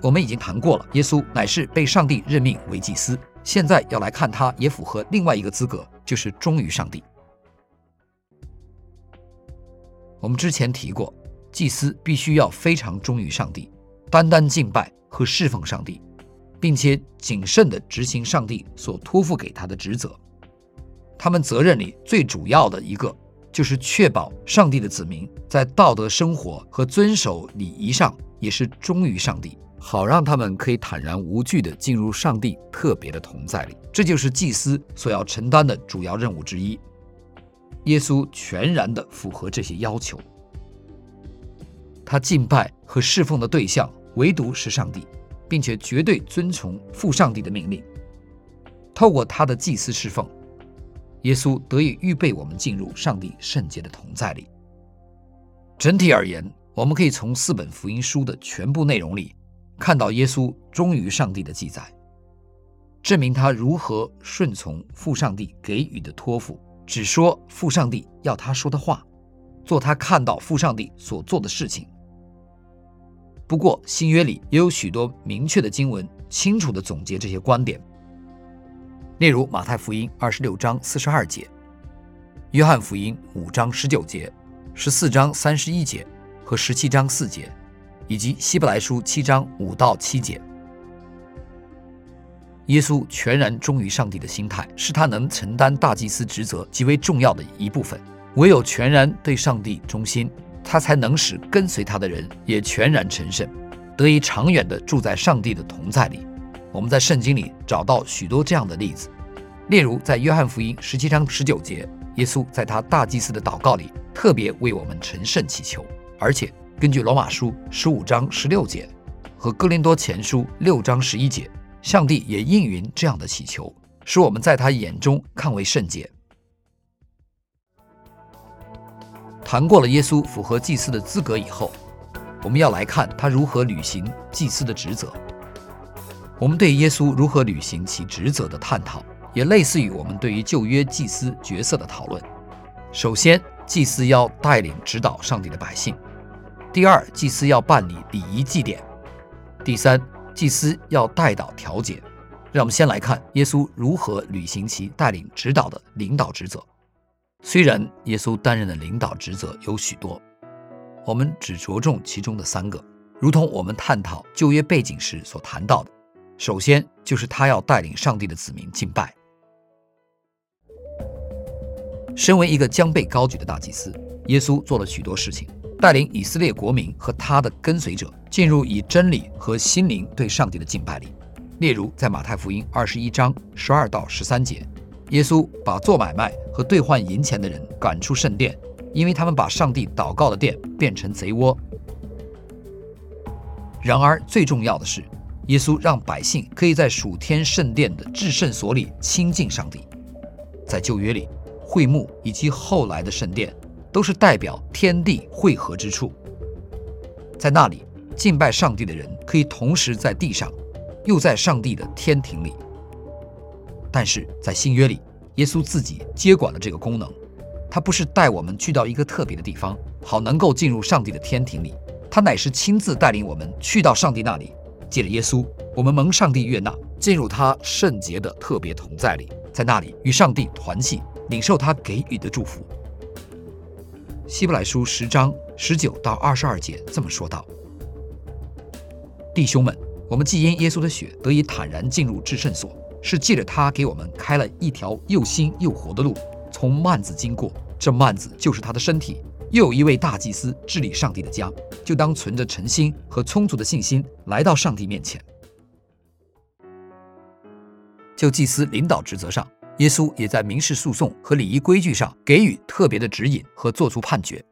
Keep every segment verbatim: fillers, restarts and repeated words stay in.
我们已经谈过了，耶稣乃是被上帝任命为祭司，现在要来看他也符合另外一个资格，就是忠于上帝。我们之前提过，祭司必须要非常忠于上帝，单单敬拜和侍奉上帝，并且谨慎地执行上帝所托付给他的职责。他们责任里最主要的一个，就是确保上帝的子民在道德生活和遵守礼仪上也是忠于上帝，好让他们可以坦然无惧地进入上帝特别的同在里。这就是祭司所要承担的主要任务之一。耶稣全然地符合这些要求，他敬拜和侍奉的对象唯独是上帝，并且绝对遵从父上帝的命令。透过他的祭司侍奉，耶稣得以预备我们进入上帝圣洁的同在里。整体而言，我们可以从四本福音书的全部内容里看到耶稣忠于上帝的记载，证明他如何顺从父上帝给予的托付，只说父上帝要他说的话，做他看到父上帝所做的事情。不过新约里也有许多明确的经文清楚地总结这些观点，例如马太福音二十六章四十二节，约翰福音五章十九节，十四章三十一节和十七章四节，以及希伯来书七章五到七节。耶稣全然忠于上帝的心态，是他能承担大祭司职责极为重要的一部分。唯有全然对上帝忠心，他才能使跟随他的人也全然成圣，得以长远地住在上帝的同在里。我们在圣经里找到许多这样的例子，例如在约翰福音十七章十九节，耶稣在他大祭司的祷告里特别为我们成圣祈求，而且根据罗马书十五章十六节和哥林多前书六章十一节，上帝也应允这样的祈求，使我们在他眼中看为圣洁。谈过了耶稣符合祭司的资格以后，我们要来看他如何履行祭司的职责。我们对耶稣如何履行其职责的探讨，也类似于我们对于旧约祭司角色的讨论。首先，祭司要带领指导上帝的百姓；第二，祭司要办理礼仪祭典；第三，祭司要代祷调解。让我们先来看耶稣如何履行其带领指导的领导职责。虽然耶稣担任的领导职责有许多，我们只着重其中的三个，如同我们探讨旧约背景时所谈到的。首先就是他要带领上帝的子民敬拜。身为一个将被高举的大祭司，耶稣做了许多事情，带领以色列国民和他的跟随者进入以真理和心灵对上帝的敬拜里。例如在马太福音二十一章十二到十三节，耶稣把做买卖和兑换银钱的人赶出圣殿，因为他们把上帝祷告的殿变成贼窝。然而最重要的是，耶稣让百姓可以在属天圣殿的至圣所里亲近上帝。在旧约里，会幕以及后来的圣殿都是代表天地汇合之处，在那里敬拜上帝的人可以同时在地上又在上帝的天庭里。但是在新约里，耶稣自己接管了这个功能，他不是带我们去到一个特别的地方，好能够进入上帝的天庭里，他乃是亲自带领我们去到上帝那里。借着耶稣，我们蒙上帝悦纳，进入他圣洁的特别同在里，在那里与上帝团契，领受他给予的祝福。希伯来书十章十九到二十二节这么说道：弟兄们，我们既因耶稣的血得以坦然进入至圣所，是借着他给我们开了一条又新又活的路，从幔子经过，这幔子就是他的身体。又有一位大祭司治理上帝的家，就当存着诚心和充足的信心来到上帝面前。就祭司领导职责上，耶稣也在民事诉讼和礼仪规矩上给予特别的指引和做出判决。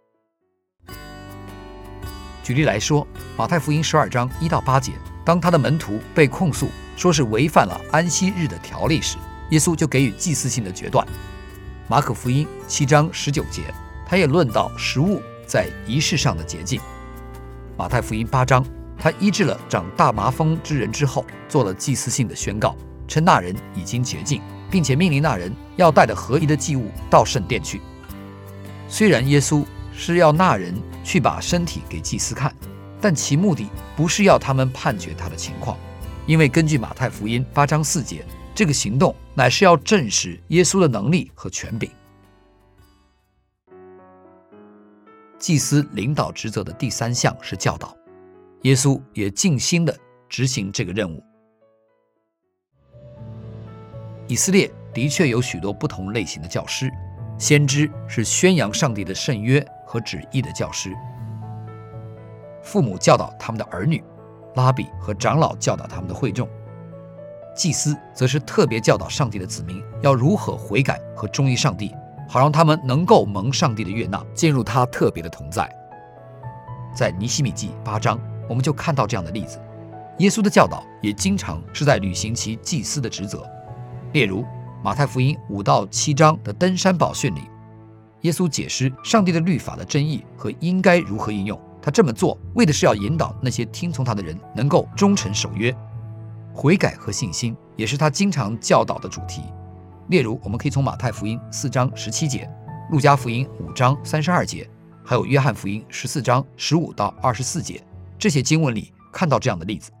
举例来说，马太福音十二章一到八节，当他的门徒被控诉说是违反了安息日的条例时，耶稣就给予祭司性的决断。马可福音七章十九节，他也论到食物在仪式上的洁净。马太福音八章，他医治了长大麻风之人之后，做了祭司性的宣告，称那人已经洁净，并且命令那人要带着合宜的祭物到圣殿去。虽然耶稣是要那人去把身体给祭司看， 但其目的不是要他们判决他的情况，因为根据马太福音八章四节，这个行动乃是要证实耶稣的能力和权柄。祭司领导职责的第三项是教导，耶稣也尽心地执行这个任务。以色列的确有许多不同类型的教师，先知是宣扬上帝的圣约和旨意的教师，父母教导他们的儿女，拉比和长老教导他们的会众，祭司则是特别教导上帝的子民要如何悔改和忠于上帝，好让他们能够蒙上帝的悦纳，进入他特别的同在。在尼希米记八章，我们就看到这样的例子。耶稣的教导也经常是在履行其祭司的职责，例如马太福音五到七章的登山宝训里，耶稣解释上帝的律法的真意和应该如何应用。他这么做为的是要引导那些听从他的人能够忠诚守约。悔改和信心也是他经常教导的主题，例如我们可以从马太福音四章十七节、路加福音五章三十二节，还有约翰福音十四章十五到二十四节这些经文里看到这样的例子。